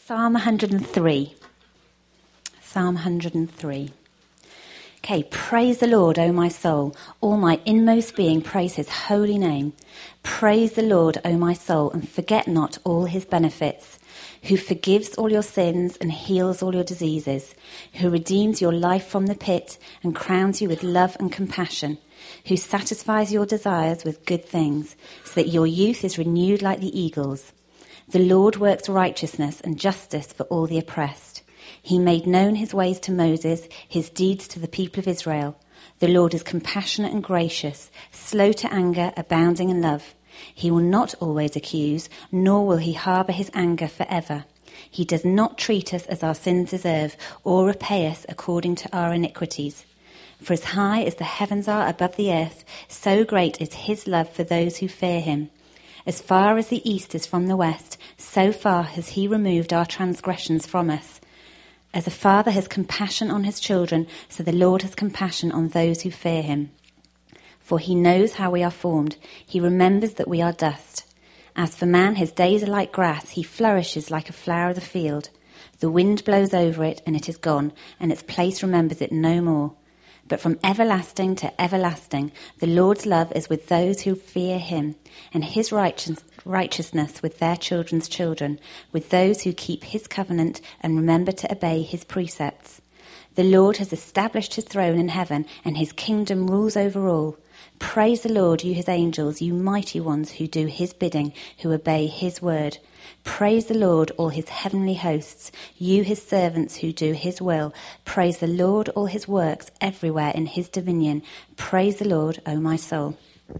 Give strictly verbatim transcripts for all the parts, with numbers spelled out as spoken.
Psalm one hundred three. Psalm one hundred three. Okay, praise the Lord, O my soul. All my inmost being, praise his holy name. Praise the Lord, O my soul, and forget not all his benefits, who forgives all your sins and heals all your diseases, who redeems your life from the pit and crowns you with love and compassion, who satisfies your desires with good things, so that your youth is renewed like the eagles. The Lord works righteousness and justice for all the oppressed. He made known his ways to Moses, his deeds to the people of Israel. The Lord is compassionate and gracious, slow to anger, abounding in love. He will not always accuse, nor will he harbour his anger forever. He does not treat us as our sins deserve, or repay us according to our iniquities. For as high as the heavens are above the earth, so great is his love for those who fear him. As far as the east is from the west, so far has he removed our transgressions from us. As a father has compassion on his children, so the Lord has compassion on those who fear him. For he knows how we are formed. He remembers that we are dust. As for man, his days are like grass. He flourishes like a flower of the field. The wind blows over it, and it is gone, and its place remembers it no more. But from everlasting to everlasting, the Lord's love is with those who fear him, and his righteous, righteousness with their children's children, with those who keep his covenant and remember to obey his precepts. The Lord has established his throne in heaven, and his kingdom rules over all. Praise the Lord, you his angels, you mighty ones who do his bidding, who obey his word. Praise the Lord, all his heavenly hosts, you his servants who do his will. Praise the Lord, all his works everywhere in his dominion. Praise the Lord, O my soul.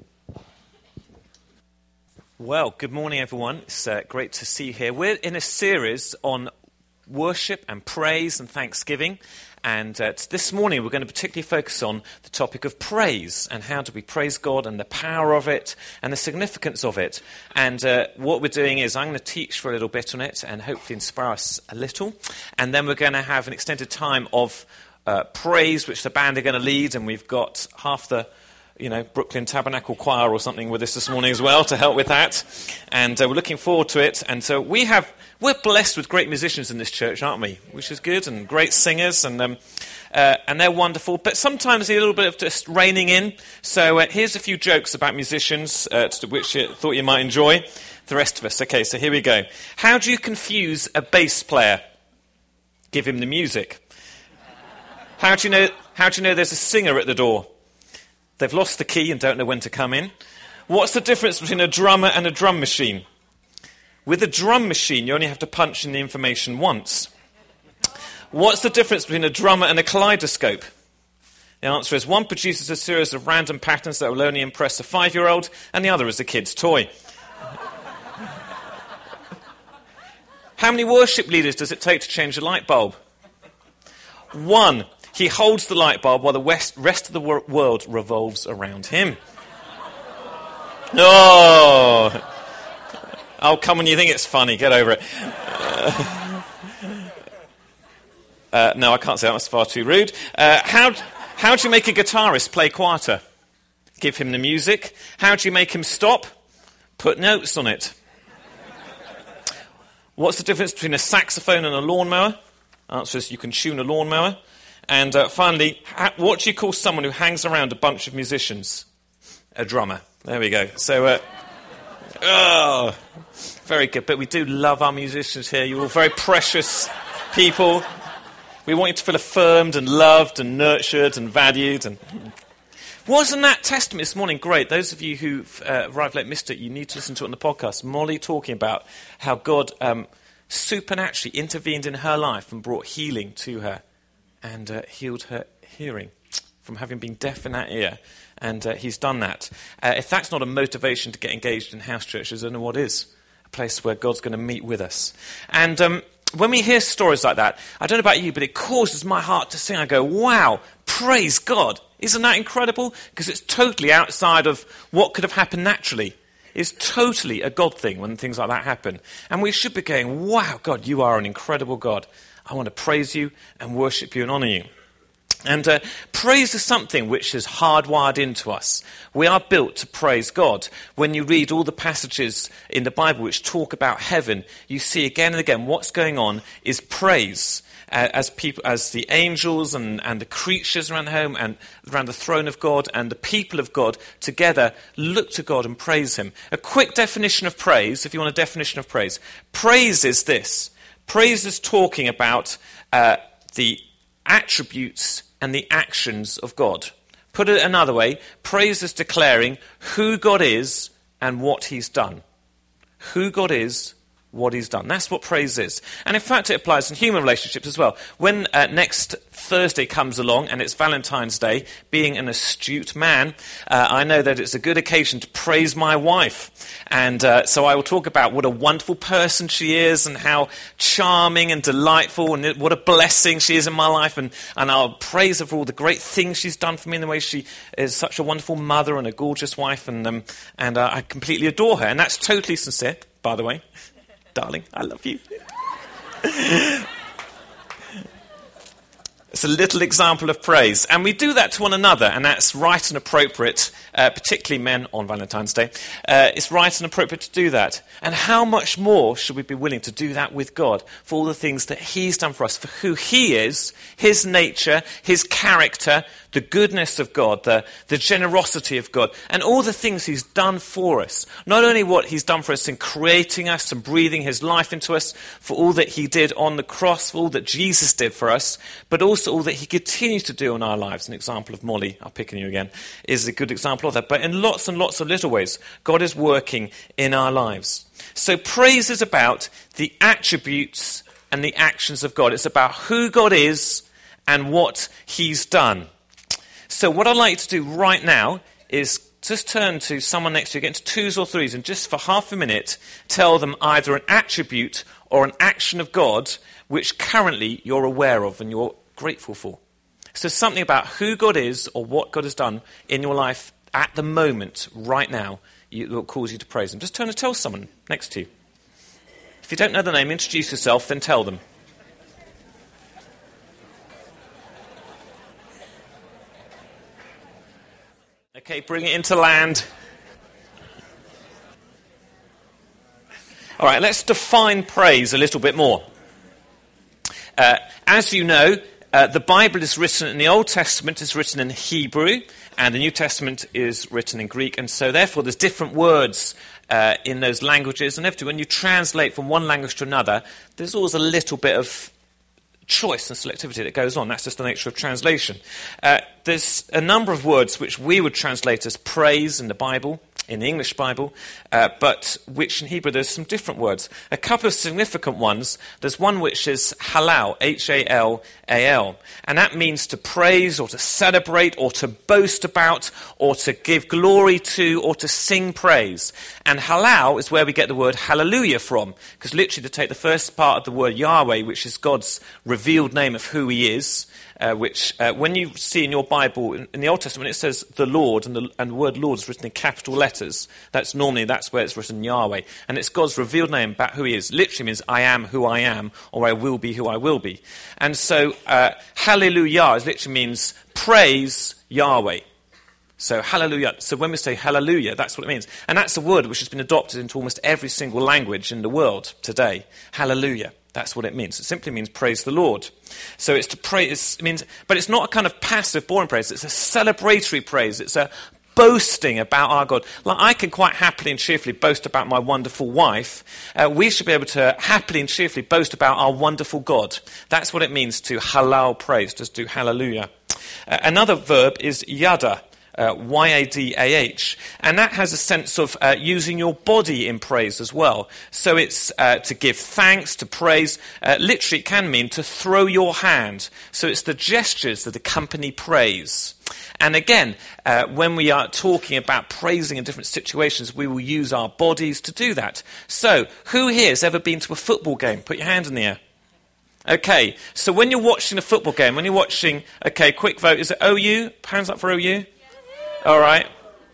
Well, good morning, everyone. It's uh, great to see you here. We're in a series on worship and praise and thanksgiving. And uh, this morning we're going to particularly focus on the topic of praise and how do we praise God and the power of it and the significance of it. And uh, what we're doing is I'm going to teach for a little bit on it and hopefully inspire us a little. And then we're going to have an extended time of uh, praise, which the band are going to lead. And we've got half the you know, Brooklyn Tabernacle Choir or something with us this morning as well to help with that. And uh, we're looking forward to it. And so we have, we're blessed with great musicians in this church, aren't we? Which is good, and great singers, and um, uh, and they're wonderful. But sometimes a little bit of just reining in. So uh, here's a few jokes about musicians, uh, which I thought you might enjoy. The rest of us. Okay, so here we go. How do you confuse a bass player? Give him the music. How do you know, how do you know there's a singer at the door? They've lost the key and don't know when to come in. What's the difference between a drummer and a drum machine? With a drum machine, you only have to punch in the information once. What's the difference between a drummer and a kaleidoscope? The answer is one produces a series of random patterns that will only impress a five-year-old, and the other is a kid's toy. How many worship leaders does it take to change a light bulb? One. He holds the light bulb while the west, rest of the wor- world revolves around him. Oh, oh, come on, you think it's funny. Get over it. Uh, uh, no, I can't say that. That's far too rude. Uh, how, how do you make a guitarist play quieter? Give him the music. How do you make him stop? Put notes on it. What's the difference between a saxophone and a lawnmower? Answer is you can tune a lawnmower. And uh, finally, ha- what do you call someone who hangs around a bunch of musicians? A drummer. There we go. So, uh, oh, very good. But we do love our musicians here. You're all very precious people. We want you to feel affirmed and loved and nurtured and valued. And wasn't that testimony this morning great? Those of you who've uh, arrived late, missed it, you need to listen to it on the podcast. Molly talking about how God um, supernaturally intervened in her life and brought healing to her. And uh, healed her hearing from having been deaf in that ear. And uh, he's done that. Uh, if that's not a motivation to get engaged in house churches, I don't know what is. A place where God's going to meet with us. And um, when we hear stories like that, I don't know about you, but it causes my heart to sing. I go, wow, praise God. Isn't that incredible? Because it's totally outside of what could have happened naturally. It's totally a God thing when things like that happen. And we should be going, wow, God, you are an incredible God. I want to praise you and worship you and honour you. And uh, praise is something which is hardwired into us. We are built to praise God. When you read all the passages in the Bible which talk about heaven, you see again and again what's going on is praise. Uh, as people, as the angels and, and the creatures around the home and around the throne of God and the people of God together look to God and praise him. A quick definition of praise, if you want a definition of praise. Praise is this. Praise is talking about uh, the attributes and the actions of God. Put it another way, praise is declaring who God is and what he's done. Who God is, what he's done. That's what praise is. And in fact, it applies in human relationships as well. When uh, next Thursday comes along and it's Valentine's Day, being an astute man, uh, I know that it's a good occasion to praise my wife. And uh, so I will talk about what a wonderful person she is and how charming and delightful and what a blessing she is in my life. And, and I'll praise her for all the great things she's done for me in the way she is such a wonderful mother and a gorgeous wife. And, um, and uh, I completely adore her. And that's totally sincere, by the way. Darling, I love you. It's a little example of praise. And we do that to one another, and that's right and appropriate, uh, particularly men on Valentine's Day. Uh, it's right and appropriate to do that. And how much more should we be willing to do that with God for all the things that he's done for us, for who he is, his nature, his character, the goodness of God, the, the generosity of God, and all the things he's done for us. Not only what he's done for us in creating us and breathing his life into us, for all that he did on the cross, for all that Jesus did for us, but also all that he continues to do in our lives. An example of Molly, I'll pick on you again, is a good example of that. But in lots and lots of little ways, God is working in our lives. So praise is about the attributes and the actions of God. It's about who God is and what he's done. So what I'd like you to do right now is just turn to someone next to you, get into twos or threes, and just for half a minute tell them either an attribute or an action of God which currently you're aware of and you're grateful for. So something about who God is or what God has done in your life at the moment, right now, that will cause you to praise him. Just turn and tell someone next to you. If you don't know the name, introduce yourself, then tell them. Okay, bring it into land. All right, let's define praise a little bit more. Uh, as you know, uh, the Bible is written in the Old Testament, is written in Hebrew, and the New Testament is written in Greek, and so therefore there's different words uh, in those languages, and when you translate from one language to another, there's always a little bit of choice and selectivity that goes on. That's just the nature of translation. Uh, there's a number of words which we would translate as praise in the Bible, in the English Bible, uh, but which in Hebrew there's some different words. A couple of significant ones. There's one which is halal, H A L A L, and that means to praise or to celebrate or to boast about or to give glory to or to sing praise. And halal is where we get the word hallelujah from, because literally to take the first part of the word Yahweh, which is God's revealed name of who he is, Uh, which, uh, when you see in your Bible, in, in the Old Testament, it says the Lord, and the, and the word Lord is written in capital letters. That's normally, that's where it's written Yahweh. And it's God's revealed name about who he is. Literally means, I am who I am, or I will be who I will be. And so, uh, hallelujah literally means praise Yahweh. So, hallelujah. So when we say hallelujah, that's what it means. And that's a word which has been adopted into almost every single language in the world today. Hallelujah. That's what it means. It simply means praise the Lord. So it's to praise, it means, but it's not a kind of passive, boring praise. It's a celebratory praise. It's a boasting about our God. Like I can quite happily and cheerfully boast about my wonderful wife. Uh, we should be able to happily and cheerfully boast about our wonderful God. That's what it means to halal praise, just do hallelujah. Uh, another verb is yada. Uh, Y A D A H, and that has a sense of uh, using your body in praise as well. So it's uh, to give thanks, to praise. Uh, literally, it can mean to throw your hand. So it's the gestures that accompany praise. And again, uh, when we are talking about praising in different situations, we will use our bodies to do that. So, who here has ever been to a football game? Put your hand in the air. Okay, so when you're watching a football game, when you're watching, okay, quick vote, is it O U? Hands up for O U? All right.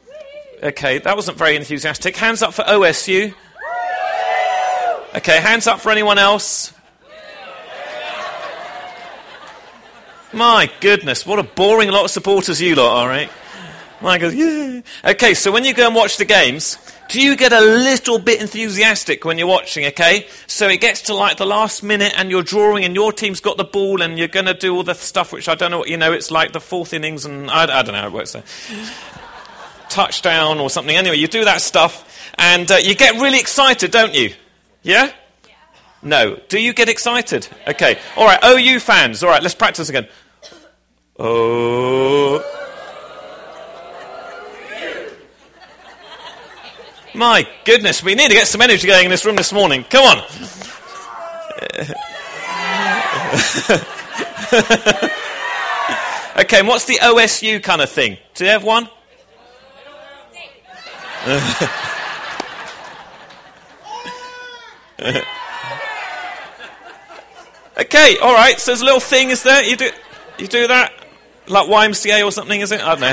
Okay, that wasn't very enthusiastic. Hands up for O S U. Okay, hands up for anyone else. My goodness, what a boring lot of supporters you lot are, right? Mine goes, yeah. Okay, so when you go and watch the games, do you get a little bit enthusiastic when you're watching, okay? So it gets to like the last minute and you're drawing and your team's got the ball and you're going to do all the stuff which I don't know what, you know, it's like the fourth innings and I, I don't know how it works. So. Touchdown or something. Anyway, you do that stuff and uh, you get really excited, don't you? Yeah? No. Do you get excited? Okay. All right, O U fans. All right, let's practice again. Oh. My goodness, we need to get some energy going in this room this morning. Come on. Okay, and what's the O S U kind of thing? Do you have one? Okay, all right. So there's a little thing, is there? You do, you do that, like Y M C A or something, is it? I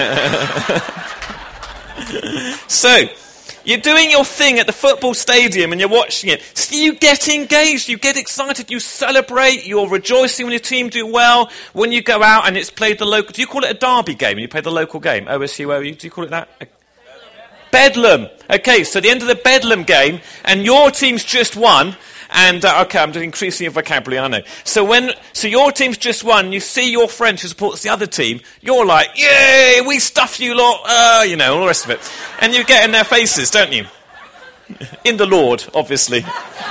don't know. So you're doing your thing at the football stadium and you're watching it. So you get engaged, you get excited, you celebrate, you're rejoicing when your team do well. When you go out and it's played the local, do you call it a derby game? When you play the local game, O S U, O U, do you call it that? Bedlam. Okay, so the end of the Bedlam game, and your team's just won. And uh, okay, I'm increasing your vocabulary, I know. So when, so your team's just won. You see your friend who supports the other team. You're like, "Yay, we stuffed you lot!" Uh, you know, all the rest of it. And you get in their faces, don't you? In the Lord, obviously.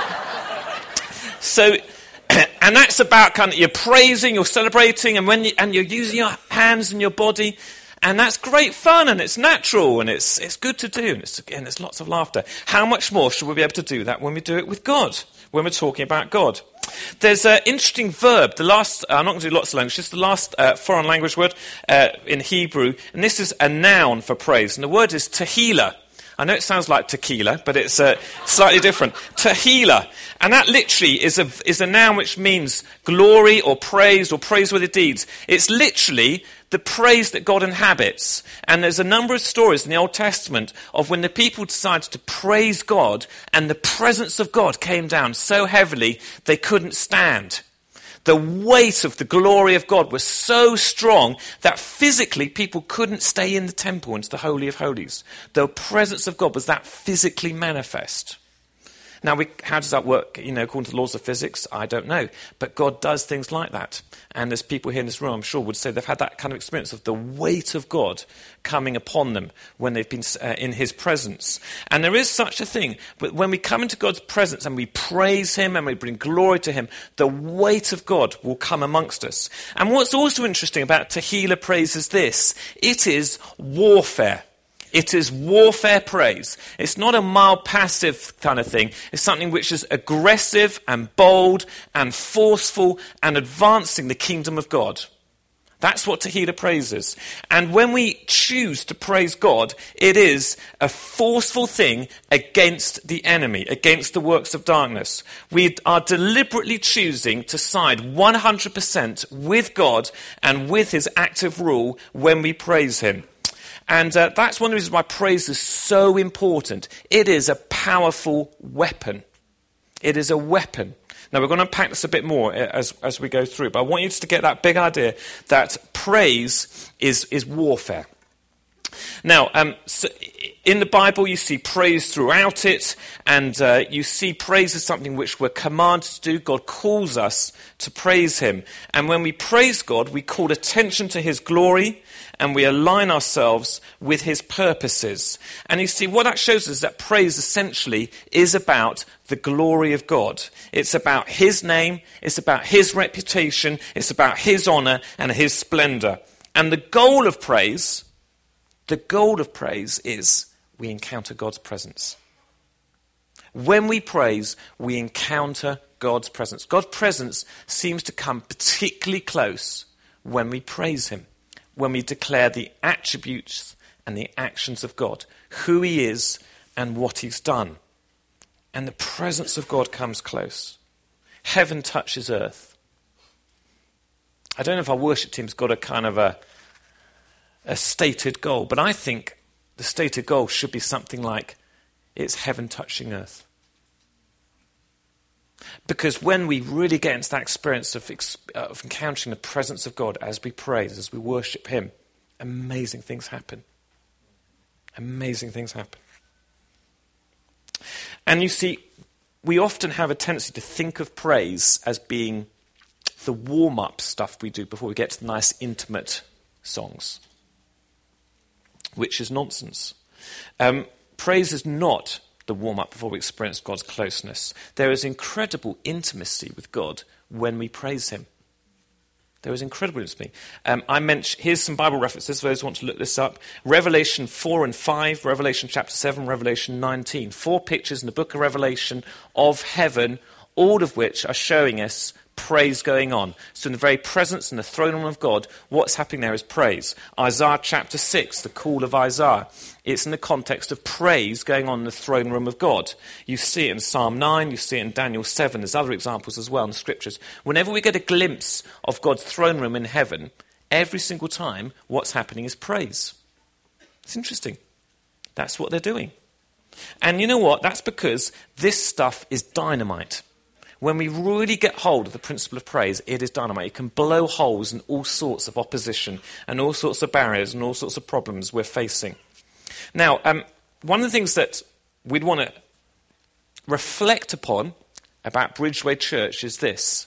So, and that's about kind of you're praising, you're celebrating, and when you, and you're using your hands and your body. And that's great fun, and it's natural, and it's it's good to do, and, it's, and there's lots of laughter. How much more should we be able to do that when we do it with God, when we're talking about God? There's an interesting verb, the last, I'm not going to do lots of language, just the last uh, foreign language word uh, in Hebrew, and this is a noun for praise, and the word is tehillah. I know it sounds like tequila, but it's uh, slightly different. Tehillah. And that literally is a, is a noun which means glory or praise or praiseworthy deeds. It's literally the praise that God inhabits. And there's a number of stories in the Old Testament of when the people decided to praise God and the presence of God came down so heavily they couldn't stand. The weight of the glory of God was so strong that physically people couldn't stay in the temple into the Holy of Holies. The presence of God was that physically manifest. Now, we, how does that work, you know, according to the laws of physics? I don't know. But God does things like that. And there's people here in this room, I'm sure, would say they've had that kind of experience of the weight of God coming upon them when they've been uh, in his presence. And there is such a thing. But when we come into God's presence and we praise him and we bring glory to him, the weight of God will come amongst us. And what's also interesting about Tehillah praise is this. It is warfare. It is warfare praise. It's not a mild passive kind of thing. It's something which is aggressive and bold and forceful and advancing the kingdom of God. That's what Tehillah praise is. And when we choose to praise God, it is a forceful thing against the enemy, against the works of darkness. We are deliberately choosing to side one hundred percent with God and with his active rule when we praise him. And uh, that's one of the reasons why praise is so important. It is a powerful weapon. It is a weapon. Now, we're going to unpack this a bit more as, as we go through, but I want you just to get that big idea that praise is, is warfare. Now, um, so in the Bible, you see praise throughout it, and uh, you see praise as something which we're commanded to do. God calls us to praise him. And when we praise God, we call attention to his glory, and we align ourselves with his purposes. And you see, what that shows us is that praise essentially is about the glory of God. It's about his name, it's about his reputation, it's about his honor and his splendor. And the goal of praise, the goal of praise is we encounter God's presence. When we praise, we encounter God's presence. God's presence seems to come particularly close when we praise him, when we declare the attributes and the actions of God, who he is and what he's done. And the presence of God comes close. Heaven touches earth. I don't know if our worship team's got a kind of a, a stated goal, but I think the stated goal should be something like, it's heaven touching earth. Because when we really get into that experience of, ex- uh, of encountering the presence of God as we praise, as we worship him, amazing things happen. Amazing things happen. And you see, we often have a tendency to think of praise as being the warm-up stuff we do before we get to the nice, intimate songs, which is nonsense. Um, praise is not the warm-up before we experience God's closeness. There is incredible intimacy with God when we praise him. There is incredible intimacy. Um, I mentioned, here's some Bible references for those who want to look this up. Revelation four and five, Revelation chapter seven, Revelation nineteen. Four pictures in the book of Revelation of heaven, all of which are showing us praise going on. So in the very presence and the throne room of God, what's happening there is praise. Isaiah chapter six, the call of Isaiah. It's in the context of praise going on in the throne room of God. You see it in Psalm nine, you see it in Daniel seven. There's other examples as well in the scriptures. Whenever we get a glimpse of God's throne room in heaven, every single time what's happening is praise. It's interesting. That's what they're doing. And you know what? That's because this stuff is dynamite. When we really get hold of the principle of praise, it is dynamite. It can blow holes in all sorts of opposition and all sorts of barriers and all sorts of problems we're facing. Now, um, one of the things that we'd want to reflect upon about Bridgeway Church is this.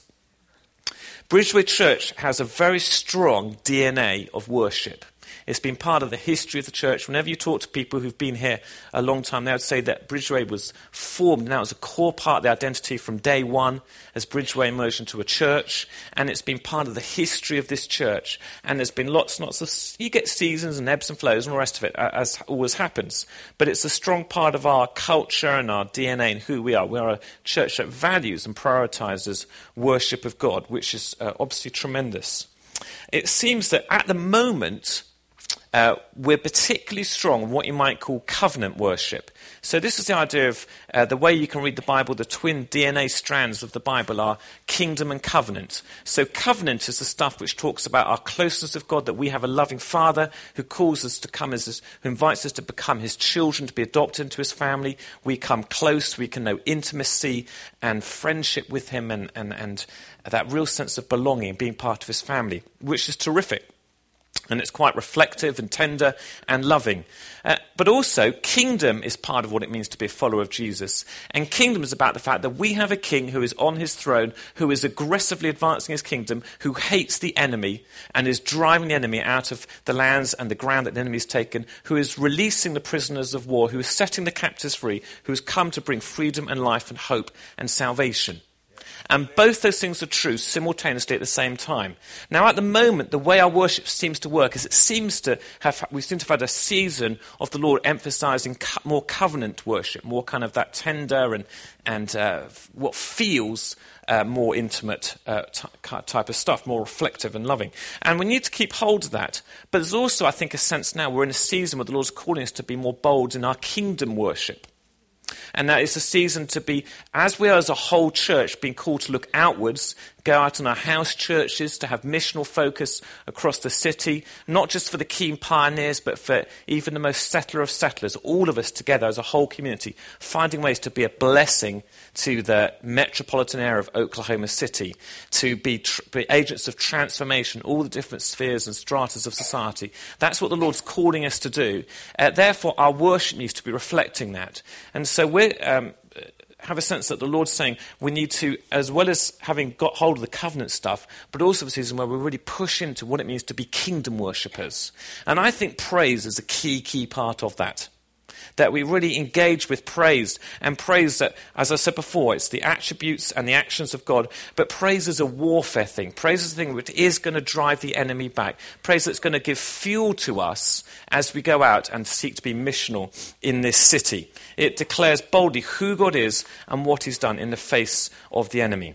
Bridgeway Church has a very strong D N A of worship. It's been part of the history of the church. Whenever you talk to people who've been here a long time, they would say that Bridgeway was formed now as a core part of the identity from day one as Bridgeway emerged into a church. And it's been part of the history of this church. And there's been lots and lots of... You get seasons and ebbs and flows and all the rest of it, as always happens. But it's a strong part of our culture and our D N A and who we are. We are a church that values and prioritizes worship of God, which is uh, obviously tremendous. It seems that at the moment... Uh, we're particularly strong in what you might call covenant worship. So this is the idea of uh, the way you can read the Bible. The twin D N A strands of the Bible are kingdom and covenant. So covenant is the stuff which talks about our closeness of God, that we have a loving Father who calls us to come as, his, who invites us to become his children, to be adopted into his family. We come close, we can know intimacy and friendship with him and, and, and that real sense of belonging, being part of his family, which is terrific. And it's quite reflective and tender and loving. Uh, but also, kingdom is part of what it means to be a follower of Jesus. And kingdom is about the fact that we have a king who is on his throne, who is aggressively advancing his kingdom, who hates the enemy and is driving the enemy out of the lands and the ground that the enemy has taken, who is releasing the prisoners of war, who is setting the captives free, who has come to bring freedom and life and hope and salvation. And both those things are true simultaneously at the same time. Now, at the moment, the way our worship seems to work is it seems to have, we seem to have had a season of the Lord emphasizing co- more covenant worship, more kind of that tender and, and uh, what feels uh, more intimate uh, t- type of stuff, more reflective and loving. And we need to keep hold of that. But there's also, I think, a sense now we're in a season where the Lord's calling us to be more bold in our kingdom worship. And that is a season to be, as we are as a whole church, being called to look outwards, go out in our house churches, to have missional focus across the city, not just for the keen pioneers, but for even the most settler of settlers, all of us together as a whole community, finding ways to be a blessing to the metropolitan area of Oklahoma City, to be, tr- be agents of transformation, all the different spheres and stratas of society. That's what the Lord's calling us to do. Uh, therefore, our worship needs to be reflecting that. And so we um, have a sense that the Lord's saying we need to, as well as having got hold of the covenant stuff, but also a season where we really push into what it means to be kingdom worshippers. And I think praise is a key, key part of that. That we really engage with praise, and praise that, as I said before, it's the attributes and the actions of God, but praise is a warfare thing. Praise is a thing which is going to drive the enemy back. Praise that's going to give fuel to us as we go out and seek to be missional in this city. It declares boldly who God is and what he's done in the face of the enemy.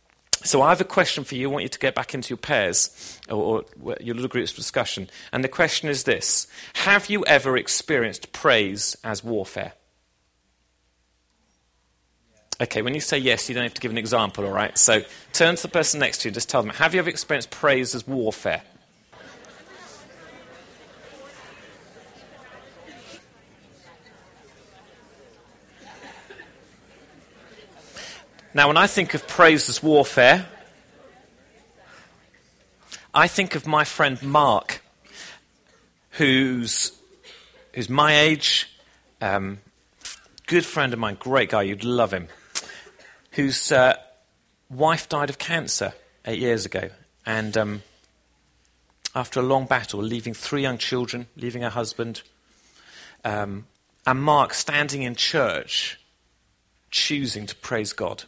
So I have a question for you. I want you to get back into your pairs or, or your little groups discussion. And the question is this. Have you ever experienced praise as warfare? Okay, when you say yes, you don't have to give an example, all right? So turn to the person next to you and just tell them, have you ever experienced praise as warfare? Now, when I think of praise as warfare, I think of my friend Mark, who's, who's my age, um, good friend of mine, great guy, you'd love him, whose uh, wife died of cancer eight years ago. And um, after a long battle, leaving three young children, leaving her husband, um, and Mark standing in church, choosing to praise God,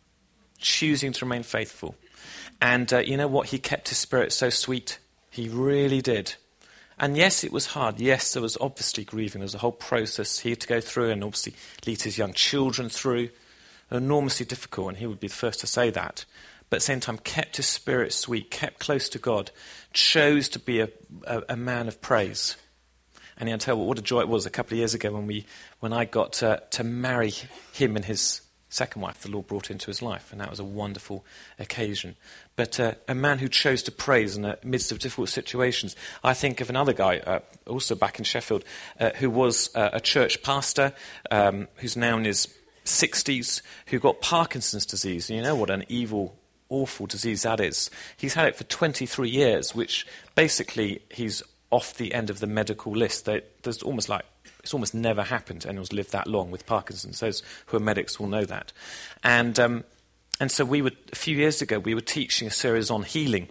choosing to remain faithful. And uh, you know what? He kept his spirit so sweet. He really did. And yes, it was hard. Yes, there was obviously grieving. There was a whole process he had to go through and obviously lead his young children through. Enormously difficult, and he would be the first to say that. But at the same time, kept his spirit sweet, kept close to God, chose to be a, a, a man of praise. And I'll tell you what a joy it was a couple of years ago when we, when I got to, to marry him and his second wife, the Lord brought into his life, and that was a wonderful occasion. But uh, a man who chose to praise in the midst of difficult situations. I think of another guy, uh, also back in Sheffield, uh, who was uh, a church pastor, um, who's now in his sixties, who got Parkinson's disease. And you know what an evil, awful disease that is. He's had it for twenty-three years, which basically he's off the end of the medical list. They, there's almost like It's almost never happened anyone's lived that long with Parkinson's. Those who are medics will know that. And um, and so we were, a few years ago, we were teaching a series on healing.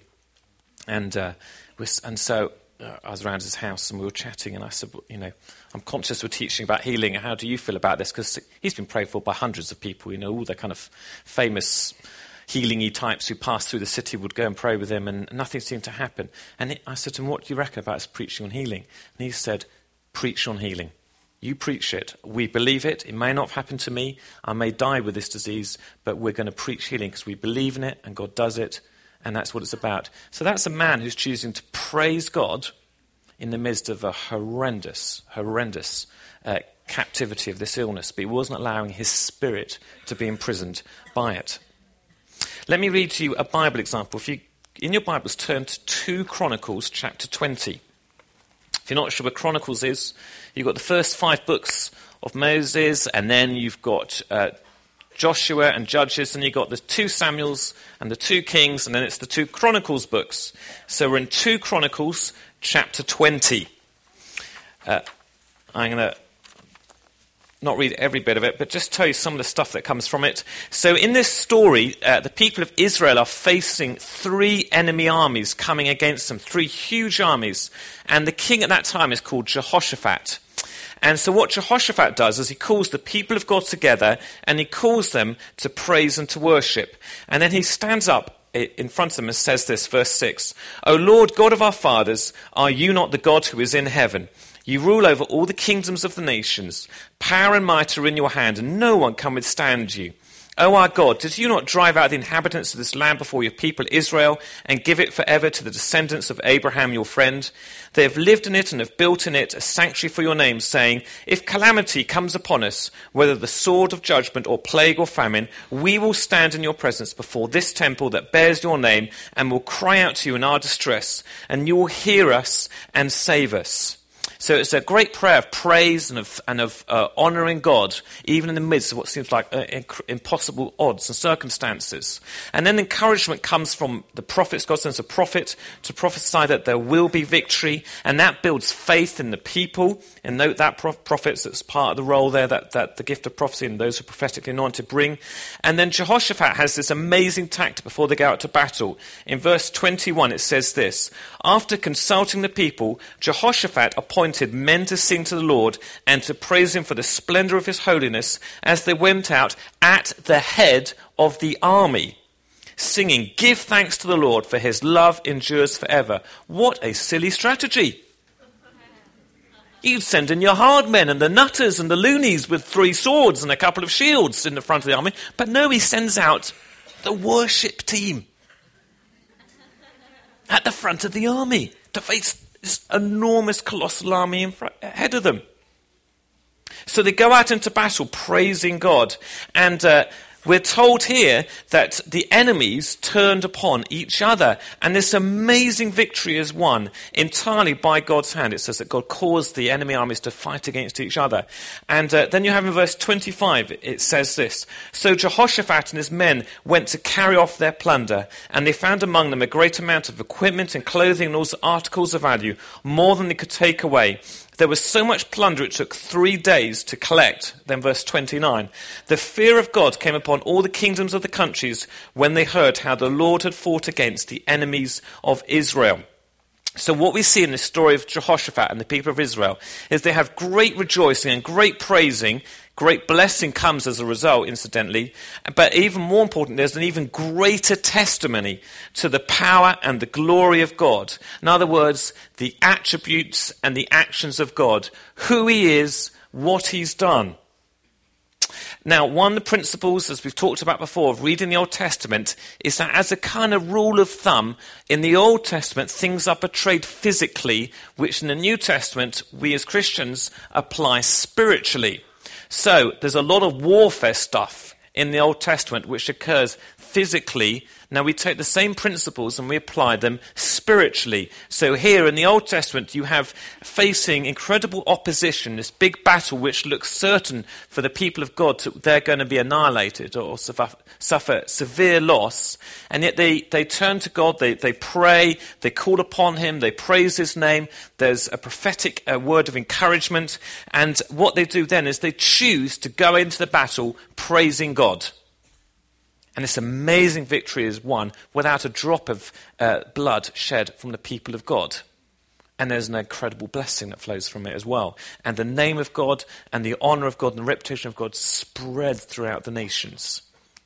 And uh, and so uh, I was around his house and we were chatting, and I said, well, you know, I'm conscious we're teaching about healing. How do you feel about this? Because he's been prayed for by hundreds of people. You know, all the kind of famous healing-y types who passed through the city would go and pray with him, and nothing seemed to happen. And it, I said to him, what do you reckon about us preaching on healing? And he said, preach on healing. You preach it. We believe it. It may not have happened to me. I may die with this disease, but we're going to preach healing because we believe in it and God does it, and that's what it's about. So that's a man who's choosing to praise God in the midst of a horrendous, horrendous uh, captivity of this illness, but he wasn't allowing his spirit to be imprisoned by it. Let me read to you a Bible example. If you, in your Bibles, turn to Second Chronicles chapter twenty. If you're not sure what Chronicles is, you've got the first five books of Moses, and then you've got uh, Joshua and Judges, and you've got the two Samuels and the two Kings, and then it's the two Chronicles books. So we're in Second Chronicles chapter twenty. Uh, I'm going to not read every bit of it, but just tell you some of the stuff that comes from it. So in this story, uh, the people of Israel are facing three enemy armies coming against them, three huge armies. And the king at that time is called Jehoshaphat. And so what Jehoshaphat does is he calls the people of God together, and he calls them to praise and to worship. And then he stands up in front of them and says this, verse six, O Lord God of our fathers, are you not the God who is in heaven? You rule over all the kingdoms of the nations. Power and might are in your hand, and no one can withstand you. O our God, did you not drive out the inhabitants of this land before your people Israel, and give it forever to the descendants of Abraham your friend? They have lived in it and have built in it a sanctuary for your name, saying, if calamity comes upon us, whether the sword of judgment or plague or famine, we will stand in your presence before this temple that bears your name, and will cry out to you in our distress, and you will hear us and save us. So it's a great prayer of praise and of, and of uh, honouring God, even in the midst of what seems like uh, inc- impossible odds and circumstances. And then encouragement comes from the prophets. God sends a prophet to prophesy that there will be victory, and that builds faith in the people. And note that prof- prophets, that's part of the role there, that, that the gift of prophecy and those who are prophetically anointed bring. And then Jehoshaphat has this amazing tactic before they go out to battle. In verse twenty-one it says this, after consulting the people, Jehoshaphat appointed men to sing to the Lord and to praise him for the splendor of his holiness as they went out at the head of the army, singing, give thanks to the Lord, for his love endures forever. What a silly strategy. You'd send in your hard men and the nutters and the loonies with three swords and a couple of shields in the front of the army. But no, he sends out the worship team at the front of the army to face this enormous, colossal army in front, ahead of them. So they go out into battle praising God. And uh, we're told here that the enemies turned upon each other, and this amazing victory is won entirely by God's hand. It says that God caused the enemy armies to fight against each other. And uh, then you have in verse twenty-five, it says this: "So Jehoshaphat and his men went to carry off their plunder, and they found among them a great amount of equipment and clothing and all articles of value, more than they could take away. There was so much plunder it took three days to collect." Then verse twenty-nine, "The fear of God came upon all the kingdoms of the countries when they heard how the Lord had fought against the enemies of Israel." So what we see in the story of Jehoshaphat and the people of Israel is they have great rejoicing and great praising. Great blessing comes as a result, incidentally. But even more important, there's an even greater testimony to the power and the glory of God. In other words, the attributes and the actions of God. Who he is, what he's done. Now, one of the principles, as we've talked about before, of reading the Old Testament is that as a kind of rule of thumb, in the Old Testament, things are portrayed physically, which in the New Testament, we as Christians apply spiritually. So, there's a lot of warfare stuff in the Old Testament which occurs physically. Now, we take the same principles and we apply them spiritually. So here in the Old Testament, you have facing incredible opposition, this big battle which looks certain for the people of God to, they're going to be annihilated or suffer, suffer severe loss. And yet they, they turn to God, they, they pray, they call upon him, they praise his name. There's a prophetic uh, word of encouragement. And what they do then is they choose to go into the battle praising God. And this amazing victory is won without a drop of uh, blood shed from the people of God. And there's an incredible blessing that flows from it as well. And the name of God and the honor of God and the reputation of God spread throughout the nations.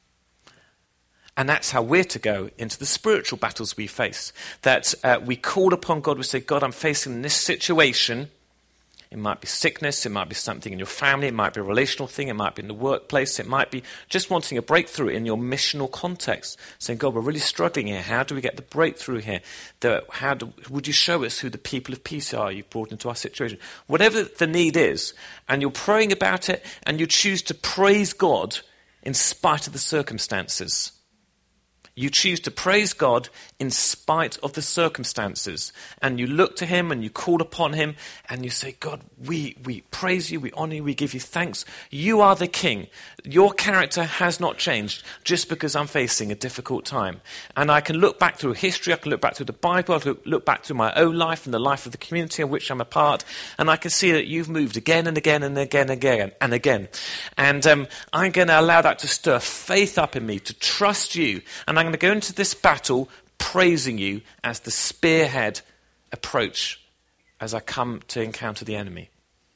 And that's how we're to go into the spiritual battles we face. That uh, we call upon God, we say, God, I'm facing this situation. It might be sickness, it might be something in your family, it might be a relational thing, it might be in the workplace, it might be just wanting a breakthrough in your missional context. Saying, God, we're really struggling here. How do we get the breakthrough here? The, how do, would you show us who the people of peace are you've brought into our situation? Whatever the need is, and you're praying about it, and you choose to praise God in spite of the circumstances. You choose to praise God in spite of the circumstances. And you look to him and you call upon him and you say, God, we, we praise you, we honor you, we give you thanks. You are the king. Your character has not changed just because I'm facing a difficult time. And I can look back through history, I can look back through the Bible, I can look back through my own life and the life of the community of which I'm a part, and I can see that you've moved again and again and again and again and again. And um, I'm going to allow that to stir faith up in me, to trust you, and I'm going to go into this battle praising you as the spearhead approach as I come to encounter the enemy.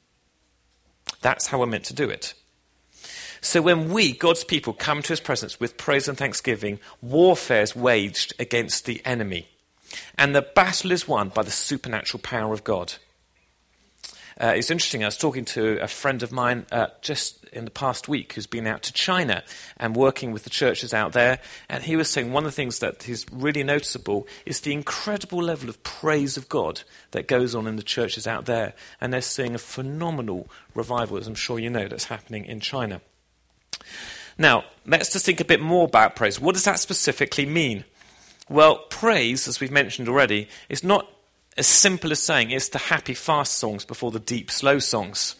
That's how we're meant to do it. So when we, God's people, come to his presence with praise and thanksgiving, warfare is waged against the enemy. And the battle is won by the supernatural power of God. Uh, it's interesting, I was talking to a friend of mine uh, just in the past week who's been out to China and working with the churches out there, and he was saying one of the things that is really noticeable is the incredible level of praise of God that goes on in the churches out there, and they're seeing a phenomenal revival, as I'm sure you know, that's happening in China. Now, let's just think a bit more about praise. What does that specifically mean? Well, praise, as we've mentioned already, is not as simple as saying it's the happy fast songs before the deep slow songs.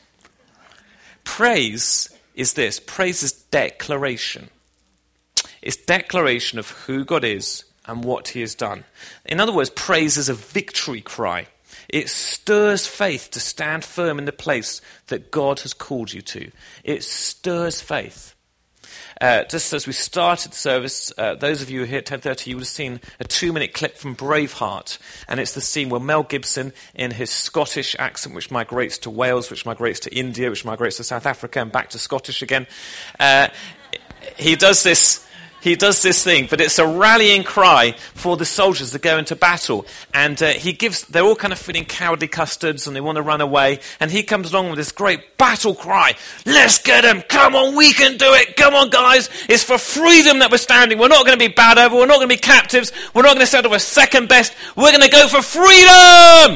Praise is this. Praise is declaration. It's declaration of who God is and what he has done. In other words, praise is a victory cry. It stirs faith to stand firm in the place that God has called you to. It stirs faith. Uh, just as we started the service, uh, those of you who are here at ten thirty, you would have seen a two-minute clip from Braveheart. And it's the scene where Mel Gibson, in his Scottish accent, which migrates to Wales, which migrates to India, which migrates to South Africa, and back to Scottish again, uh, he does this... He does this thing, but it's a rallying cry for the soldiers that go into battle. And uh, he gives, they're all kind of feeling cowardly custards and they want to run away. And he comes along with this great battle cry. Let's get them. Come on, we can do it. Come on, guys. It's for freedom that we're standing. We're not going to be bad over. We're not going to be captives. We're not going to settle for second best. We're going to go for freedom.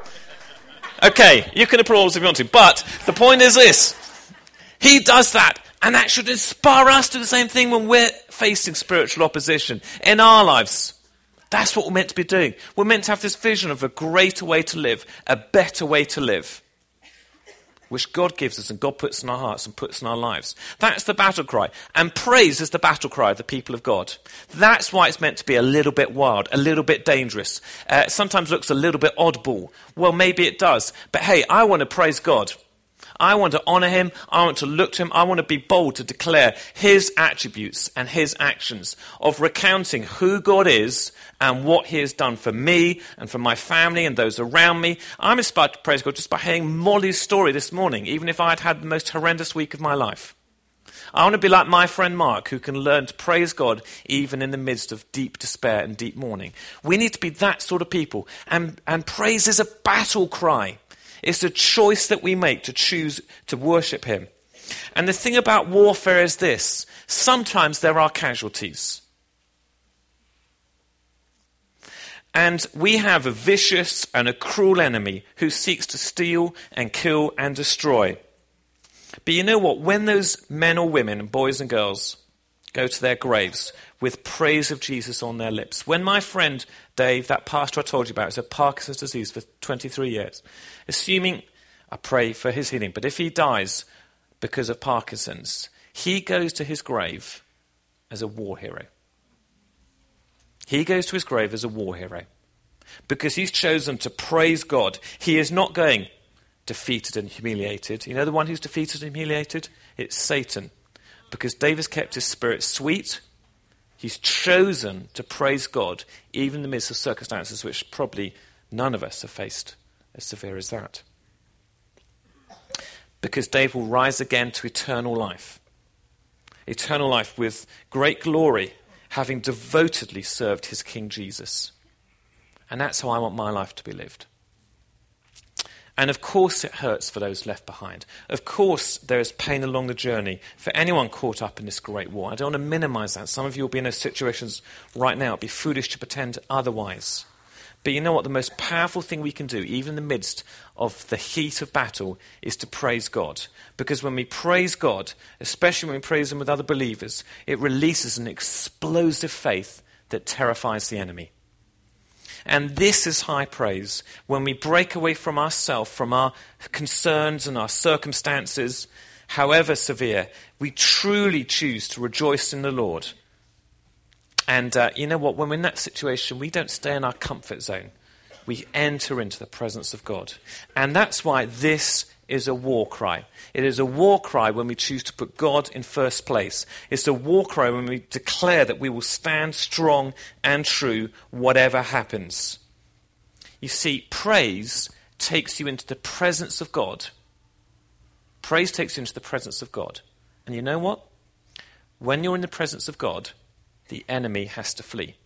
Okay, you can applaud if you want to. But the point is this. He does that. And that should inspire us to do the same thing when we're facing spiritual opposition in our lives. That's what we're meant to be doing. We're meant to have this vision of a greater way to live, a better way to live, which God gives us and God puts in our hearts and puts in our lives. That's the battle cry. And praise is the battle cry of the people of God. That's why it's meant to be a little bit wild, a little bit dangerous. Uh, sometimes looks a little bit oddball. Well, maybe it does. But hey, I want to praise God. I want to honour him. I want to look to him. I want to be bold to declare his attributes and his actions of recounting who God is and what he has done for me and for my family and those around me. I'm inspired to praise God just by hearing Molly's story this morning, even if I'd had the most horrendous week of my life. I want to be like my friend Mark, who can learn to praise God even in the midst of deep despair and deep mourning. We need to be that sort of people. And, and praise is a battle cry. It's a choice that we make to choose to worship him. And the thing about warfare is this. Sometimes there are casualties. And we have a vicious and a cruel enemy who seeks to steal and kill and destroy. But you know what? When those men or women, boys and girls, go to their graves with praise of Jesus on their lips. When my friend Dave, that pastor I told you about, has had Parkinson's disease for twenty-three years, assuming, I pray for his healing, but if he dies because of Parkinson's, he goes to his grave as a war hero. He goes to his grave as a war hero because he's chosen to praise God. He is not going defeated and humiliated. You know the one who's defeated and humiliated? It's Satan. Because Dave has kept his spirit sweet, he's chosen to praise God, even in the midst of circumstances which probably none of us have faced as severe as that. Because Dave will rise again to eternal life. Eternal life with great glory, having devotedly served his King Jesus. And that's how I want my life to be lived. And of course it hurts for those left behind. Of course there is pain along the journey for anyone caught up in this great war. I don't want to minimize that. Some of you will be in those situations right now. It would be foolish to pretend otherwise. But you know what? The most powerful thing we can do, even in the midst of the heat of battle, is to praise God. Because when we praise God, especially when we praise him with other believers, it releases an explosive faith that terrifies the enemy. And this is high praise, when we break away from ourselves, from our concerns and our circumstances, however severe, we truly choose to rejoice in the Lord. And uh, you know what? When we're in that situation, we don't stay in our comfort zone. We enter into the presence of God. And that's why this is a war cry. It is a war cry when we choose to put God in first place. It's a war cry when we declare that we will stand strong and true whatever happens. You see, praise takes you into the presence of God. Praise takes you into the presence of God. And you know what? When you're in the presence of God, the enemy has to flee.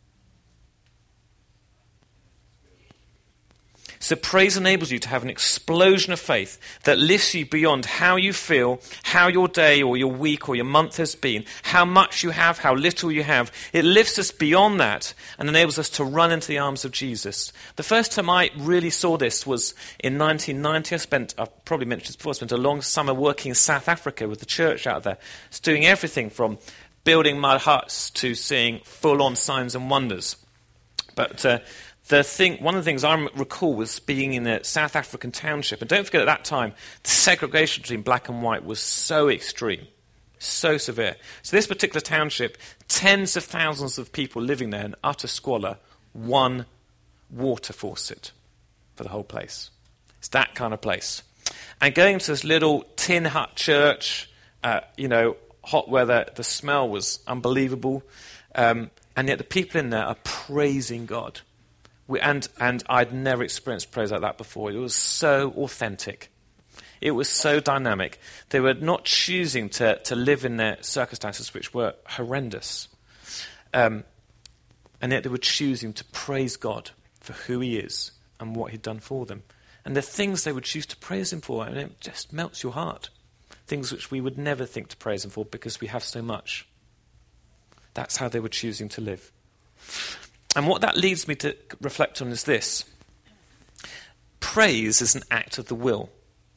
So praise enables you to have an explosion of faith that lifts you beyond how you feel, how your day or your week or your month has been, how much you have, how little you have. It lifts us beyond that and enables us to run into the arms of Jesus. The first time I really saw this was in nineteen ninety. I spent, I've probably mentioned this before, I spent a long summer working in South Africa with the church out there. It's doing everything from building mud huts to seeing full-on signs and wonders. But uh, The thing, one of the things I recall was being in a South African township. And don't forget, at that time, the segregation between black and white was so extreme, so severe. So this particular township, tens of thousands of people living there in utter squalor, one water faucet for the whole place. It's that kind of place. And going to this little tin hut church, uh, you know, hot weather, the smell was unbelievable. Um, and yet the people in there are praising God. We, and, and I'd never experienced praise like that before. It was so authentic. It was so dynamic. They were not choosing to, to live in their circumstances, which were horrendous. Um, and yet they were choosing to praise God for who he is and what he'd done for them. And the things they would choose to praise him for, and it just melts your heart. Things which we would never think to praise him for because we have so much. That's how they were choosing to live. And what that leads me to reflect on is this. Praise is an act of the will.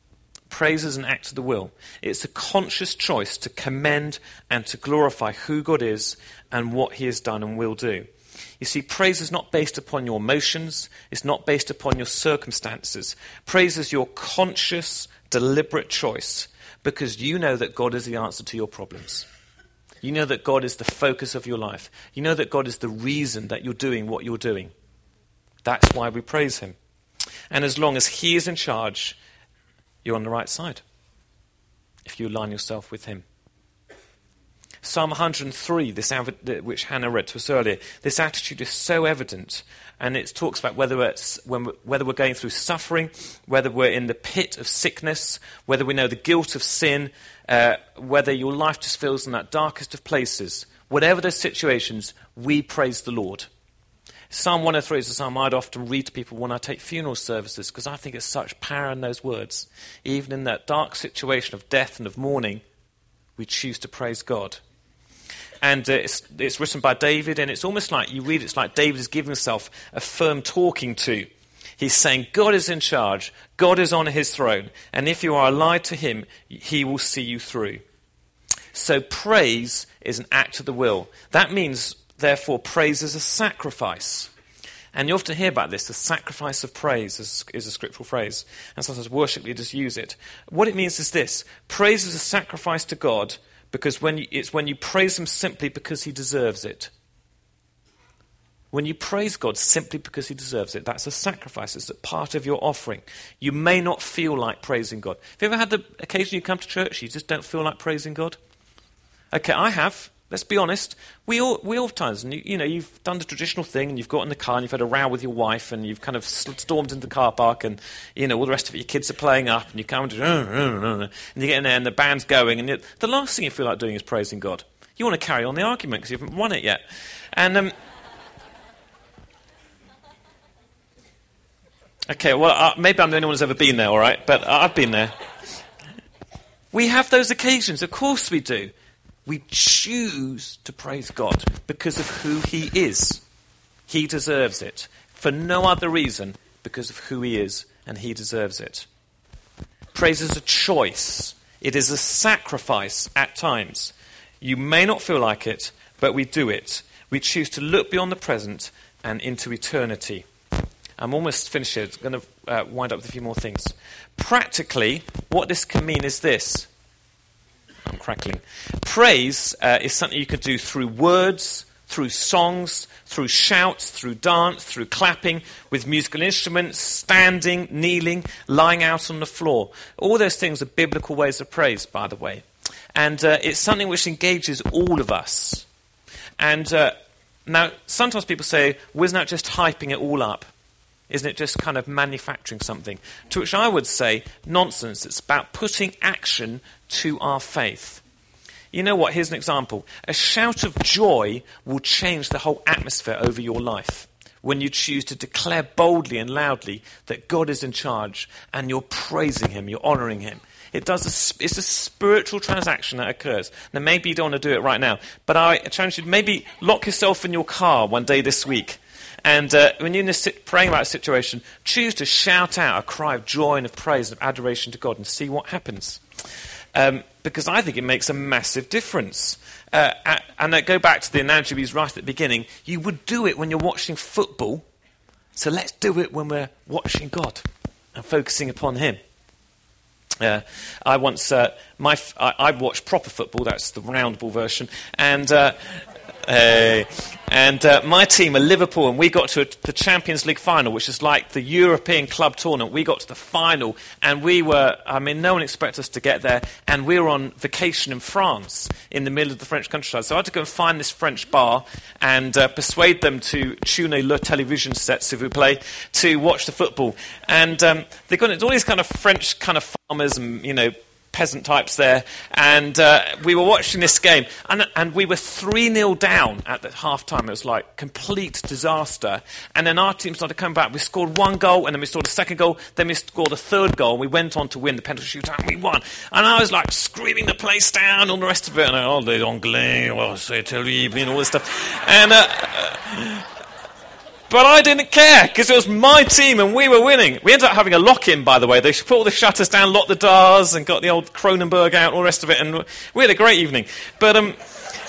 Praise is an act of the will. It's a conscious choice to commend and to glorify who God is and what he has done and will do. You see, praise is not based upon your emotions. It's not based upon your circumstances. Praise is your conscious, deliberate choice because you know that God is the answer to your problems. You know that God is the focus of your life. You know that God is the reason that you're doing what you're doing. That's why we praise him. And as long as he is in charge, you're on the right side if you align yourself with him. Psalm one hundred three, this which Hannah read to us earlier, this attitude is so evident, and it talks about whether it's when we're, whether we're going through suffering, whether we're in the pit of sickness, whether we know the guilt of sin, uh, whether your life just feels in that darkest of places. Whatever those situations, we praise the Lord. Psalm one oh three is a psalm I'd often read to people when I take funeral services because I think there's such power in those words. Even in that dark situation of death and of mourning, we choose to praise God. And uh, it's, it's written by David, and it's almost like, you read it, it's like David is giving himself a firm talking to. He's saying, God is in charge, God is on his throne, and if you are allied to him, he will see you through. So praise is an act of the will. That means, therefore, praise is a sacrifice. And you often hear about this, the sacrifice of praise is, is a scriptural phrase, and sometimes worship leaders use it. What it means is this: praise is a sacrifice to God, because when you, it's when you praise him simply because he deserves it. When you praise God simply because he deserves it, that's a sacrifice. It's a part of your offering. You may not feel like praising God. Have you ever had the occasion you come to church, you just don't feel like praising God? Okay, I have. Let's be honest. We all, we all have times, and you, you know, you've done the traditional thing, and you've got in the car, and you've had a row with your wife, and you've kind of stormed into the car park, and you know all the rest of it. Your kids are playing up, and you come to, and you get in there, and the band's going, and the last thing you feel like doing is praising God. You want to carry on the argument because you haven't won it yet, and um, okay, well, uh, maybe I'm the only one who's ever been there, all right, but I've been there. We have those occasions, of course we do. We choose to praise God because of who he is. He deserves it. For no other reason, because of who he is, and he deserves it. Praise is a choice. It is a sacrifice at times. You may not feel like it, but we do it. We choose to look beyond the present and into eternity. I'm almost finished here. I'm going to uh, wind up with a few more things. Practically, what this can mean is this. I'm crackling. Praise uh, is something you can do through words, through songs, through shouts, through dance, through clapping, with musical instruments, standing, kneeling, lying out on the floor. All those things are biblical ways of praise, by the way. And uh, it's something which engages all of us. And uh, now, sometimes people say, well, isn't that just hyping it all up? Isn't it just kind of manufacturing something? To which I would say, nonsense. It's about putting action to our faith. You know what? Here's an example. A shout of joy will change the whole atmosphere over your life when you choose to declare boldly and loudly that God is in charge and you're praising him, you're honouring him. It does. A, it's a spiritual transaction that occurs. Now, maybe you don't want to do it right now, but I challenge you to maybe lock yourself in your car one day this week. And uh, when you're in a, praying about a situation, choose to shout out a cry of joy and of praise and of adoration to God and see what happens. Um, because I think it makes a massive difference. Uh, and I go back to the analogy we used right at the beginning. You would do it when you're watching football, so let's do it when we're watching God and focusing upon him. Uh, I once, uh, my f- I, I watched proper football, that's the round ball version, and... Uh, Uh, and uh, my team are Liverpool, and we got to a, the Champions League final, which is like the European club tournament. We got to the final, and we were, I mean, no one expected us to get there, and we were on vacation in France, in the middle of the French countryside. So I had to go and find this French bar and uh, persuade them to tune le television set, s'il vous plaît, to watch the football. And um, they got all these kind of French kind of farmers and, you know, peasant types there, and uh, we were watching this game, and, and we were three nil down at the half-time. It was like complete disaster, and then our team started coming back. We scored one goal, and then we scored a second goal, then we scored a third goal, and we went on to win the penalty shootout, and we won. And I was like screaming the place down, all the rest of it, and all the anglais, oh, c'est terrible, and all this stuff. And uh, But I didn't care, because it was my team and we were winning. We ended up having a lock-in, by the way. They put all the shutters down, locked the doors, and got the old Kronenberg out and all the rest of it, and we had a great evening. But, um,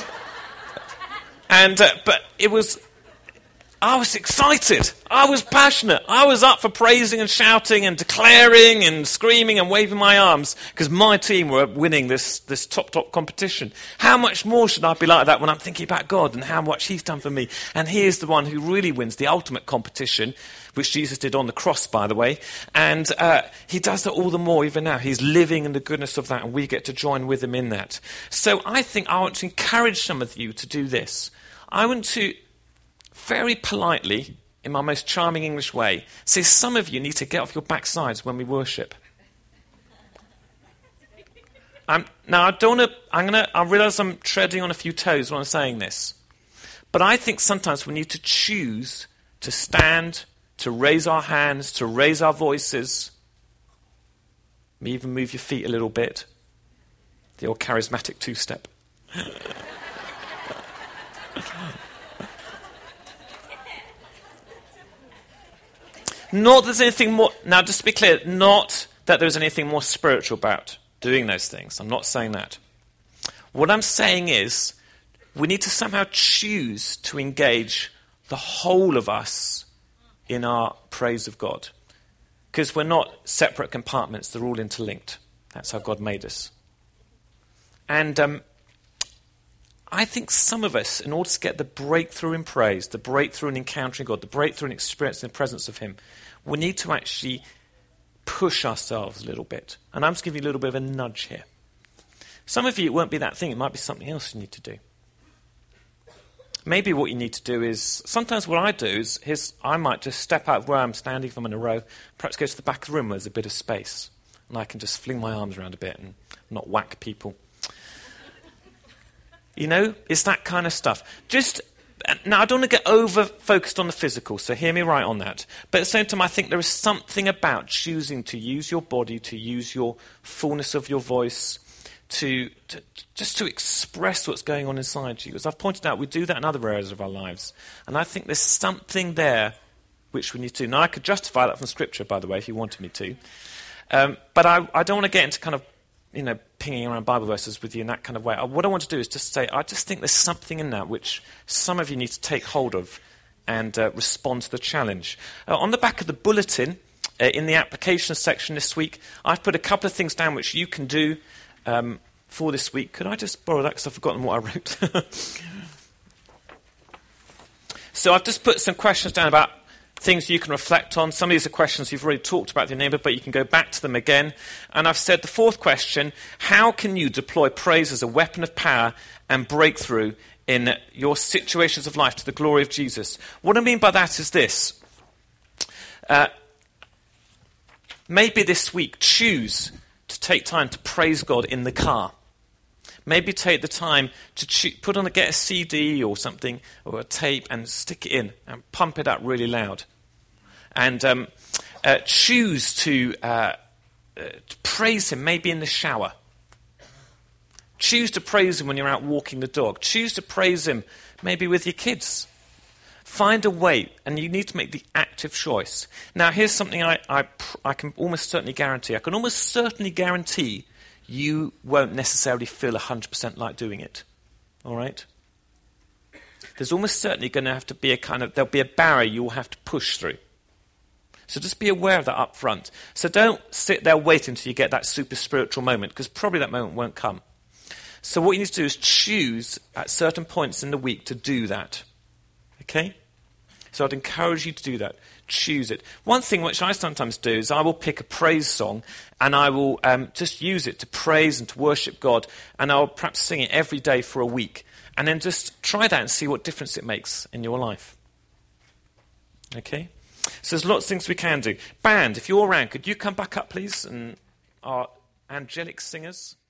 and, uh, but it was, I was excited. I was passionate. I was up for praising and shouting and declaring and screaming and waving my arms because my team were winning this, this top, top competition. How much more should I be like that when I'm thinking about God and how much he's done for me? And he is the one who really wins the ultimate competition, which Jesus did on the cross, by the way. And uh, he does that all the more even now. He's living in the goodness of that, and we get to join with him in that. So I think I want to encourage some of you to do this. I want to very politely, in my most charming English way, say some of you need to get off your backsides when we worship. I'm, now, I don't want to, I'm going to, I realise I'm treading on a few toes when I'm saying this. But I think sometimes we need to choose to stand, to raise our hands, to raise our voices, maybe even move your feet a little bit. The old charismatic two-step. Not that there's anything more, now just to be clear, not that there's anything more spiritual about doing those things. I'm not saying that. What I'm saying is we need to somehow choose to engage the whole of us in our praise of God. Because we're not separate compartments, they're all interlinked. That's how God made us. And um, I think some of us, in order to get the breakthrough in praise, the breakthrough in encountering God, the breakthrough in experiencing the presence of him, we need to actually push ourselves a little bit. And I'm just giving you a little bit of a nudge here. Some of you, it won't be that thing. It might be something else you need to do. Maybe what you need to do is, sometimes what I do is, is I might just step out of where I'm standing, if I'm in a row, perhaps go to the back of the room where there's a bit of space. And I can just fling my arms around a bit and not whack people. You know, it's that kind of stuff. Just, now I don't want to get over-focused on the physical, so hear me right on that. But at the same time, I think there is something about choosing to use your body, to use your fullness of your voice, to, to just to express what's going on inside you. As I've pointed out, we do that in other areas of our lives. And I think there's something there which we need to do. Now, I could justify that from Scripture, by the way, if you wanted me to. Um, but I, I don't want to get into kind of, you know, pinging around Bible verses with you in that kind of way. What I want to do is just say, I just think there's something in that which some of you need to take hold of and uh, respond to the challenge. Uh, on the back of the bulletin, uh, in the application section this week, I've put a couple of things down which you can do um, for this week. Could I just borrow that because I've forgotten what I wrote? So I've just put some questions down about things you can reflect on. Some of these are questions you've already talked about with your neighbour, but you can go back to them again. And I've said the fourth question, how can you deploy praise as a weapon of power and breakthrough in your situations of life to the glory of Jesus? What I mean by that is this. Uh, maybe this week choose to take time to praise God in the car. Maybe take the time to cho- put on a, get a C D or something, or a tape, and stick it in and pump it up really loud. And um, uh, choose to, uh, uh, to praise him, maybe in the shower. Choose to praise him when you're out walking the dog. Choose to praise him maybe with your kids. Find a way, and you need to make the active choice. Now, here's something I, I, I can almost certainly guarantee. I can almost certainly guarantee you won't necessarily feel one hundred percent like doing it. All right? There's almost certainly going to have to be a kind of, there'll be a barrier you'll have to push through. So just be aware of that up front. So don't sit there waiting until you get that super spiritual moment, because probably that moment won't come. So what you need to do is choose at certain points in the week to do that. Okay? So I'd encourage you to do that. Choose it. One thing which I sometimes do is I will pick a praise song and I will um, just use it to praise and to worship God, and I'll perhaps sing it every day for a week, and then just try that and see what difference it makes in your life. Okay? So there's lots of things we can do. Band, if you're around, could you come back up, please? And our angelic singers.